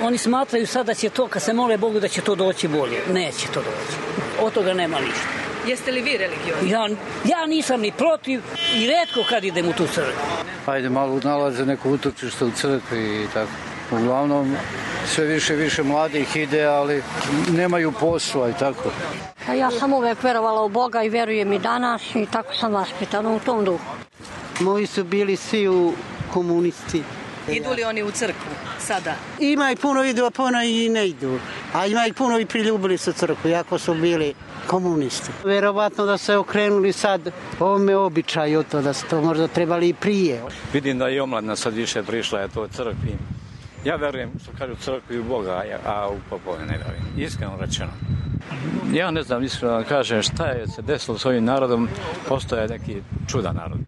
Oni smatraju sad da će to, kad se mole Bogu, da će to doći bolje. Neće to doći. Od toga nema ništa. Jeste li vi religiozni? Ja nisam ni protiv i retko kad idem u tu crkvu. Ajde, malo nalaze neko utočište u crkvi i tako. Uglavnom, sve više mladih ide, ali nemaju posla i tako. Ja sam uvek verovala u Boga i verujem i danas i tako sam vaspitana u tom duhu. Moji su bili svi u komunisti. Idu li oni u crkvu sada? Ima i puno idu, a puno i ne idu. A ima i puno i priljubili su crkvu, jako su bili komunisti. Verovatno da se okrenuli sad ovome običaju, to da su to možda trebali i prije. Vidim da i omladina sad više prišla je to crkvi. Ja verujem, što kažu, crkvi u Boga, a u popove ne verujem. Iskreno rečeno. Ja ne znam, iskreno da kažem šta je se desilo s ovim narodom, postoje neki čudan narod.